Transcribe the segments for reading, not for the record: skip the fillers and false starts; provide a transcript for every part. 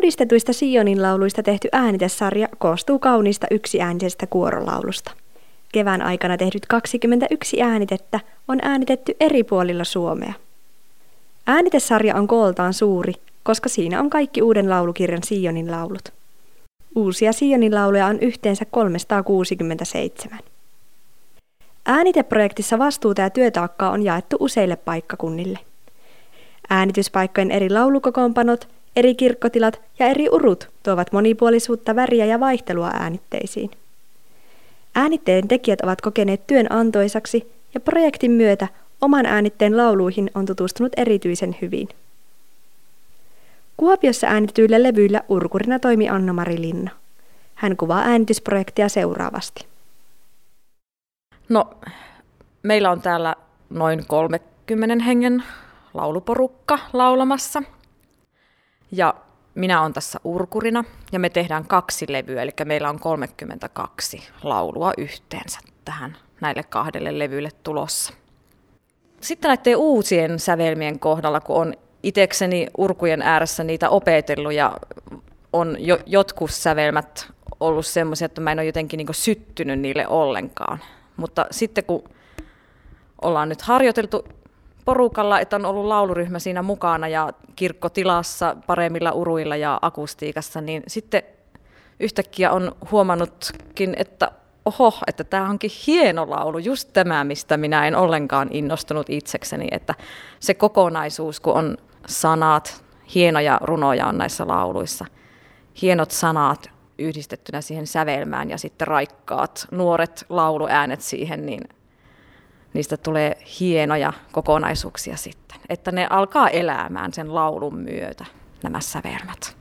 Uudistetuista Sionin lauluista tehty äänitesarja koostuu kauniista yksiäänisestä kuorolaulusta. Kevään aikana tehdyt 21 äänitettä on äänitetty eri puolilla Suomea. Äänitesarja on kooltaan suuri, koska siinä on kaikki uuden laulukirjan Sionin laulut. Uusia Sionin lauluja on yhteensä 367. Ääniteprojektissa vastuuta ja työtaakkaa on jaettu useille paikkakunnille. Äänityspaikkojen eri laulukokoonpanot, eri kirkkotilat ja eri urut tuovat monipuolisuutta, väriä ja vaihtelua äänitteisiin. Äänitteen tekijät ovat kokeneet työn antoisaksi ja projektin myötä oman äänitteen lauluihin on tutustunut erityisen hyvin. Kuopiossa äänitetyillä levyillä urkurina toimi Anna-Mari Linna. Hän kuvaa äänitysprojektia seuraavasti. No, meillä on täällä noin 30 hengen lauluporukka laulamassa. Ja minä olen tässä urkurina ja me tehdään 2 levyä, eli meillä on 32 laulua yhteensä tähän näille 2 levyille tulossa. Sitten näiden uusien sävelmien kohdalla, kun on itsekseni urkujen ääressä niitä opetellut ja on jotkut sävelmät ollut semmoisia, että mä en ole jotenkin niin kuin syttynyt niille ollenkaan. Mutta sitten kun ollaan nyt harjoiteltu porukalla, että on ollut lauluryhmä siinä mukana ja kirkkotilassa paremmilla uruilla ja akustiikassa, niin sitten yhtäkkiä on huomannutkin, että oho, että tämä onkin hieno laulu, just tämä, mistä minä en ollenkaan innostunut itsekseni, että se kokonaisuus, kun on sanat, hienoja runoja on näissä lauluissa, hienot sanat yhdistettynä siihen sävelmään ja sitten raikkaat, nuoret lauluäänet siihen, niin niistä tulee hienoja kokonaisuuksia sitten, että ne alkaa elämään sen laulun myötä, nämä sävelmät.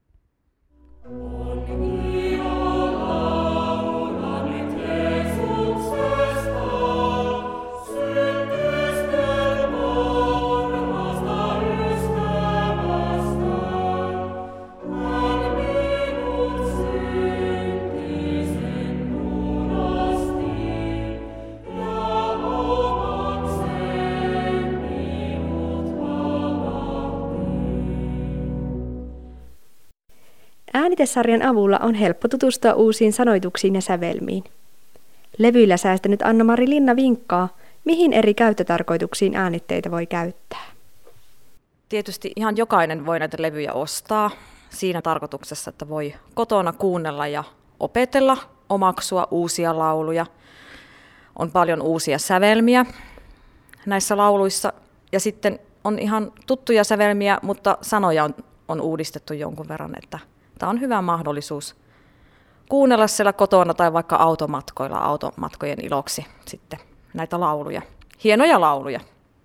Äänitesarjan avulla on helppo tutustua uusiin sanoituksiin ja sävelmiin. Levyillä säästänyt Anna-Mari Linna vinkkaa, mihin eri käyttötarkoituksiin äänitteitä voi käyttää. Tietysti ihan jokainen voi näitä levyjä ostaa siinä tarkoituksessa, että voi kotona kuunnella ja opetella, omaksua uusia lauluja. On paljon uusia sävelmiä näissä lauluissa ja sitten on ihan tuttuja sävelmiä, mutta sanoja on uudistettu jonkun verran, että tämä on hyvä mahdollisuus kuunnella siellä kotona tai vaikka automatkojen iloksi sitten näitä lauluja, hienoja lauluja.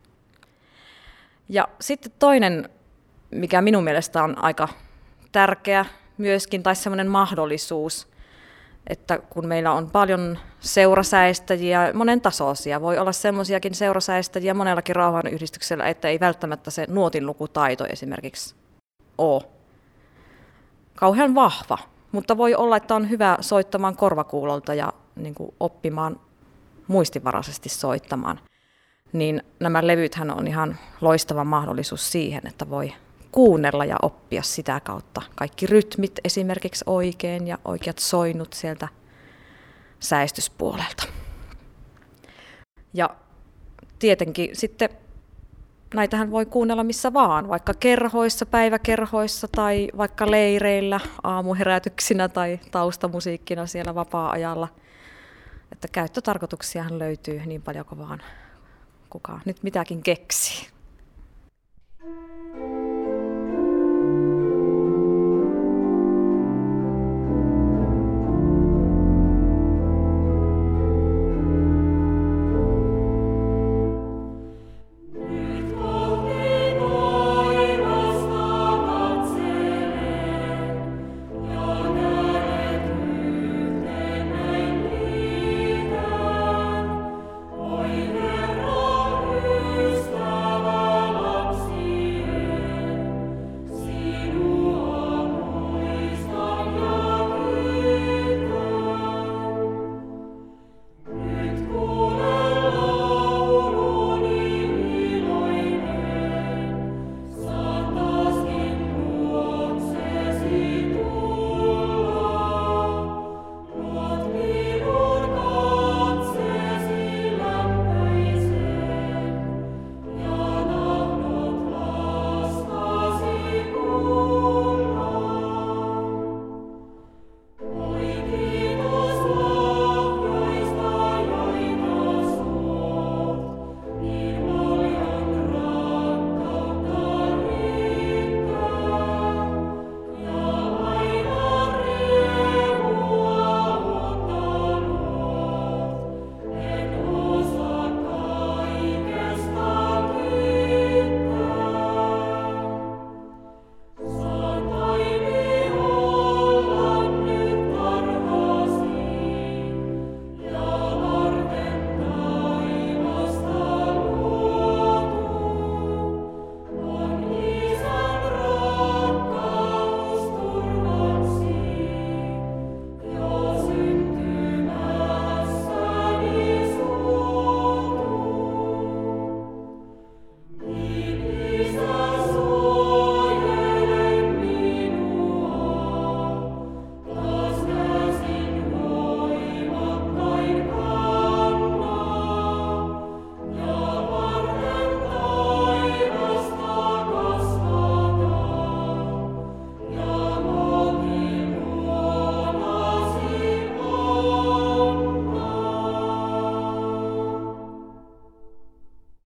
Ja sitten toinen, mikä minun mielestä on aika tärkeä myöskin, tai semmoinen mahdollisuus, että kun meillä on paljon seurasäestäjiä, monen tasoisia, voi olla semmoisiakin seurasäestäjiä monellakin rauhanyhdistyksellä, että ei välttämättä se nuotinlukutaito esimerkiksi ole kauhean vahva, mutta voi olla, että on hyvä soittamaan korvakuulolta ja niin kuin oppimaan muistivaraisesti soittamaan. Niin nämä levythän on ihan loistava mahdollisuus siihen, että voi kuunnella ja oppia sitä kautta kaikki rytmit esimerkiksi oikein ja oikeat soinnut sieltä säestyspuolelta. Ja tietenkin sitten näitähän voi kuunnella missä vaan, vaikka kerhoissa, päiväkerhoissa tai vaikka leireillä, aamuherätyksinä tai taustamusiikkina siellä vapaa-ajalla. Että käyttötarkoituksiahan löytyy niin paljon kuin vaan kuka nyt mitäkin keksii.